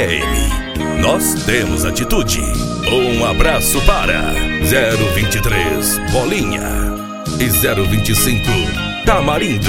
FM. Nós temos atitude. Um abraço para 023 Bolinha e 025 Tamarindo.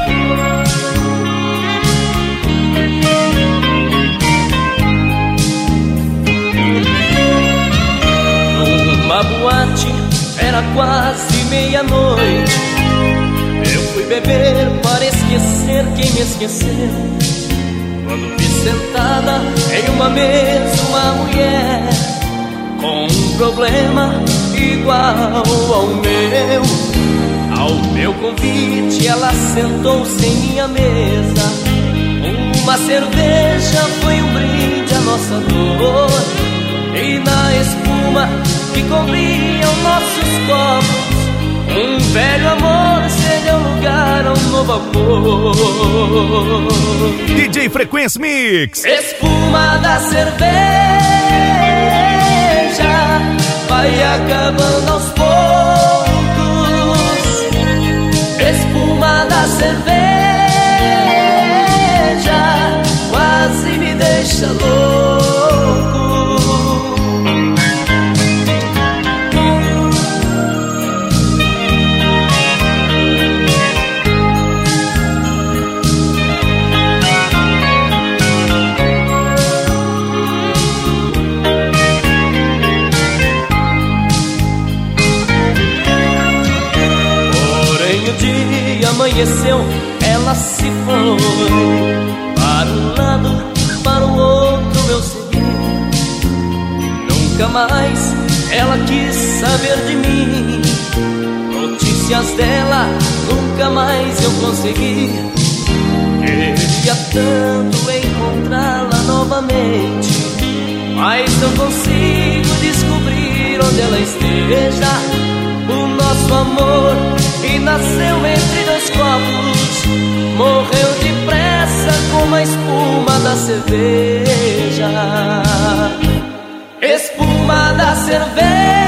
Numa boate, era quase meia-noite. Eu fui beber para esquecer quem me esqueceu. Quando vi sentada em uma mesa uma mulher com um problema igual ao meu. Ao meu convite ela sentou-se em minha mesa. Uma cerveja foi um brinde à nossa dor. E na espuma que cobria os nossos copos, um velho amor cedeu lugar a um novo amor. DJ Frequência Mix. Espuma da cerveja vai acabando aos poucos. Espuma da cerveja quase me deixa louco. Amanheceu, ela se foi. Para um lado, para o outro eu segui. Nunca mais ela quis saber de mim. Notícias dela nunca mais eu consegui. Queria tanto encontrá-la novamente, mas não consigo descobrir onde ela esteja. O nosso amor que nasceu entre dois copos morreu depressa como a espuma da cerveja. Espuma da cerveja